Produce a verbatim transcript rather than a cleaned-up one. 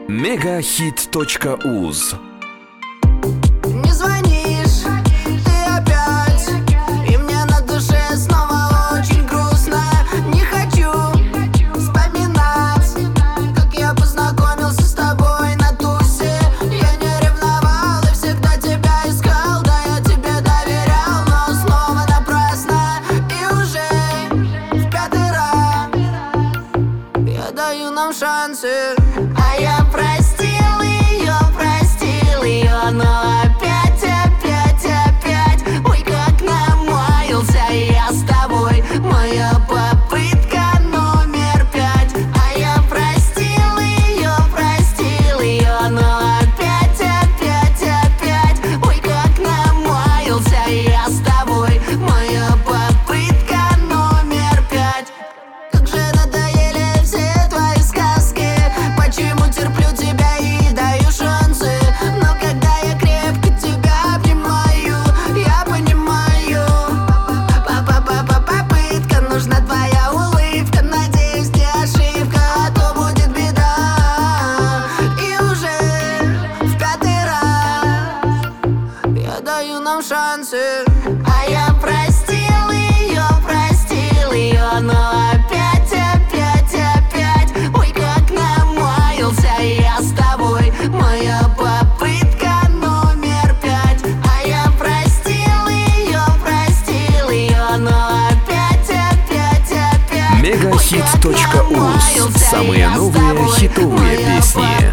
мегахит точка уз. Не звонишь ты опять, и мне на душе снова очень грустно. Не хочу вспоминать, как я познакомился с тобой на тусе. Я не ревновал и всегда тебя искал, да я тебе доверял, но снова напрасно. И уже в пятый раз я даю нам шансы. А я простил ее, простил ее, но опять, опять, опять. Ой, как намаялся я с тобой. Моя попытка номер пять. А я простил ее, простил ее, но опять, опять, опять. Ой, как намаялся я с тобой. Моя попытка номер пять. Как же надоели все твои сказки. Почему терплю тебя и даю шансы? Но когда я крепко тебя обнимаю, я понимаю, попытка нужна, твоя улыбка. Надеюсь, не ошибка, а то будет беда. И уже в пятый раз я даю нам шансы. А я простил ее, простил ее, но опять, опять, опять. Ой, как намаялся я с тобой. Моя попытка номер пять. А я простил ее, простил ее, но опять, опять, опять. мегахит точка уз. Самые новые хитовые песни.